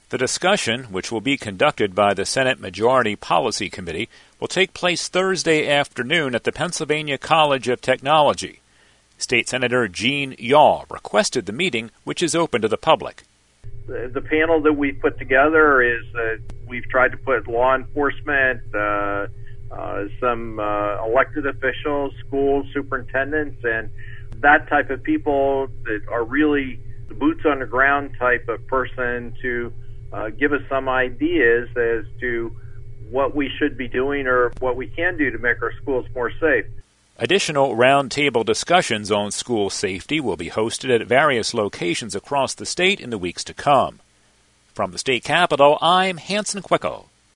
The discussion, which will be conducted by the Senate Majority Policy Committee, will take place Thursday afternoon at the Pennsylvania College of Technology. State Senator Gene Yaw requested the meeting, which is open to the public. The panel that we put together is we've tried to put law enforcement, some elected officials, school superintendents, and that type of people that are really the boots on the ground type of person to give us some ideas as to what we should be doing or what we can do to make our schools more safe. Additional roundtable discussions on school safety will be hosted at various locations across the state in the weeks to come. From the state capitol, I'm Hanson Quicko.